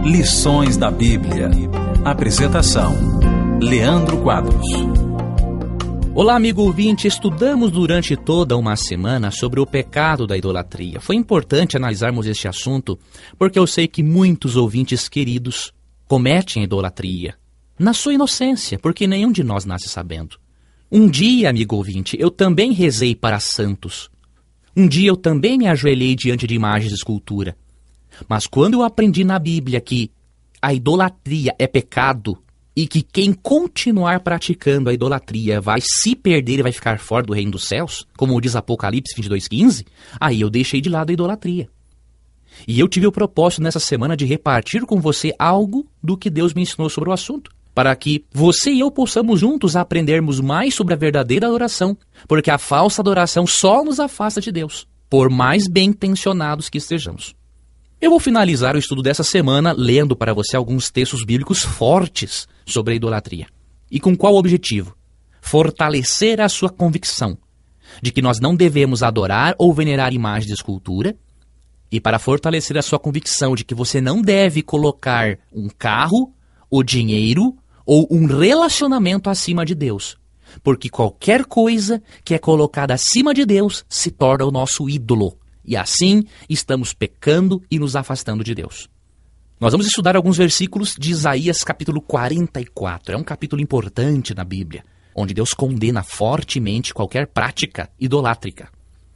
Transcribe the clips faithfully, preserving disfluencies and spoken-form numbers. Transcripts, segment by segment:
Lições da Bíblia. Apresentação: Leandro Quadros. Olá, amigo ouvinte. Estudamos durante toda uma semana sobre o pecado da idolatria. Foi importante analisarmos este assunto porque eu sei que muitos ouvintes queridos cometem a idolatria na sua inocência, porque nenhum de nós nasce sabendo. Um dia, amigo ouvinte, eu também rezei para santos. Um dia eu também me ajoelhei diante de imagens de escultura. Mas quando eu aprendi na Bíblia que a idolatria é pecado e que quem continuar praticando a idolatria vai se perder e vai ficar fora do reino dos céus, como diz Apocalipse vinte e dois, quinze, aí eu deixei de lado a idolatria. E eu tive o propósito nessa semana de repartir com você algo do que Deus me ensinou sobre o assunto, para que você e eu possamos juntos aprendermos mais sobre a verdadeira adoração, porque a falsa adoração só nos afasta de Deus, por mais bem intencionados que estejamos. Eu vou finalizar o estudo dessa semana lendo para você alguns textos bíblicos fortes sobre a idolatria. E com qual objetivo? Fortalecer a sua convicção de que nós não devemos adorar ou venerar imagens de escultura, e para fortalecer a sua convicção de que você não deve colocar um carro, o dinheiro ou um relacionamento acima de Deus, porque qualquer coisa que é colocada acima de Deus se torna o nosso ídolo. E assim estamos pecando e nos afastando de Deus. Nós vamos estudar alguns versículos de Isaías capítulo quarenta e quatro. É um capítulo importante na Bíblia, onde Deus condena fortemente qualquer prática idolátrica.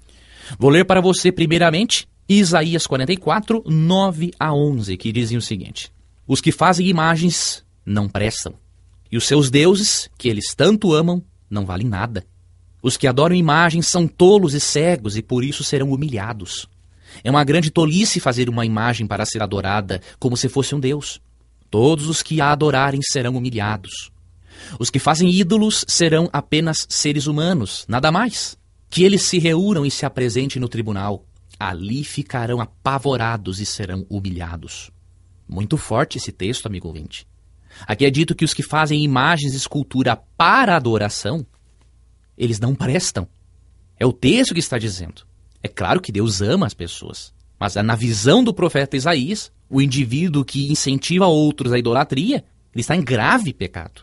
Vou ler para você primeiramente Isaías quarenta e quatro, nove a onze, que dizem o seguinte: os que fazem imagens não prestam, e os seus deuses, que eles tanto amam, não valem nada. Os que adoram imagens são tolos e cegos e por isso serão humilhados. É uma grande tolice fazer uma imagem para ser adorada como se fosse um deus. Todos os que a adorarem serão humilhados. Os que fazem ídolos serão apenas seres humanos, nada mais. Que eles se reúnam e se apresentem no tribunal. Ali ficarão apavorados e serão humilhados. Muito forte esse texto, amigo ouvinte. Aqui é dito que os que fazem imagens de escultura para adoração, eles não prestam. É o texto que está dizendo. É claro que Deus ama as pessoas, mas na visão do profeta Isaías, o indivíduo que incentiva outros à idolatria, ele está em grave pecado.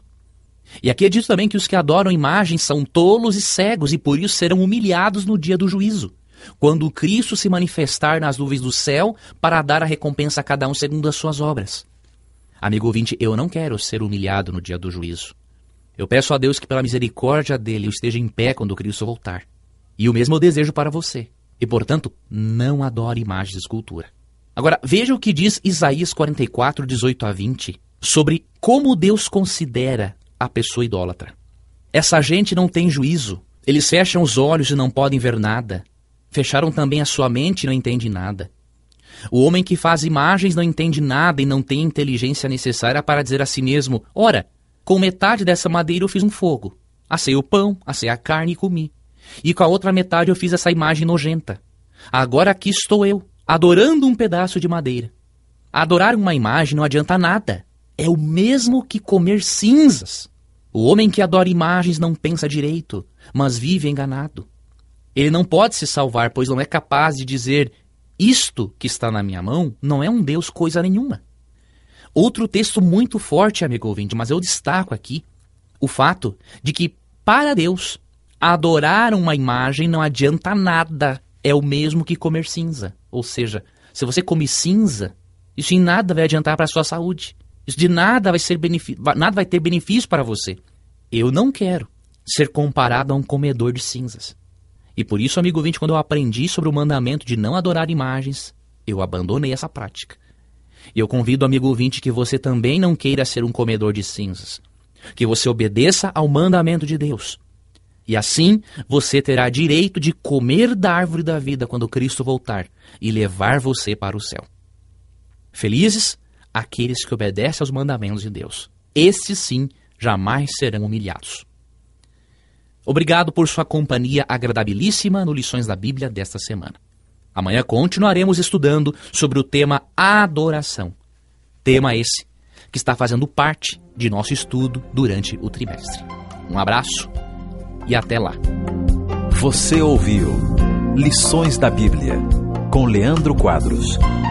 E aqui é dito também que os que adoram imagens são tolos e cegos e por isso serão humilhados no dia do juízo, quando Cristo se manifestar nas nuvens do céu para dar a recompensa a cada um segundo as suas obras. Amigo ouvinte, eu não quero ser humilhado no dia do juízo. Eu peço a Deus que pela misericórdia dele eu esteja em pé quando Cristo voltar. E o mesmo eu desejo para você. E, portanto, não adore imagens de escultura. Agora, veja o que diz Isaías quarenta e quatro, dezoito a vinte, sobre como Deus considera a pessoa idólatra. Essa gente não tem juízo. Eles fecham os olhos e não podem ver nada. Fecharam também a sua mente e não entendem nada. O homem que faz imagens não entende nada e não tem a inteligência necessária para dizer a si mesmo: ora, com metade dessa madeira eu fiz um fogo. Assei o pão, assei a carne e comi. E com a outra metade eu fiz essa imagem nojenta. Agora aqui estou eu, adorando um pedaço de madeira. Adorar uma imagem não adianta nada. É o mesmo que comer cinzas. O homem que adora imagens não pensa direito, mas vive enganado. Ele não pode se salvar, pois não é capaz de dizer: isto que está na minha mão não é um Deus coisa nenhuma. Outro texto muito forte, amigo ouvinte, mas eu destaco aqui o fato de que, para Deus, adorar uma imagem não adianta nada. É o mesmo que comer cinza. Ou seja, se você come cinza, isso em nada vai adiantar para a sua saúde. Isso de nada vai, ser benefi- nada vai ter benefício para você. Eu não quero ser comparado a um comedor de cinzas. E por isso, amigo ouvinte, quando eu aprendi sobre o mandamento de não adorar imagens, eu abandonei essa prática. E eu convido, amigo ouvinte, que você também não queira ser um comedor de cinzas. Que você obedeça ao mandamento de Deus. E assim, você terá direito de comer da árvore da vida quando Cristo voltar e levar você para o céu. Felizes aqueles que obedecem aos mandamentos de Deus. Estes, sim, jamais serão humilhados. Obrigado por sua companhia agradabilíssima no Lições da Bíblia desta semana. Amanhã continuaremos estudando sobre o tema adoração. Tema esse que está fazendo parte de nosso estudo durante o trimestre. Um abraço e até lá. Você ouviu Lições da Bíblia com Leandro Quadros.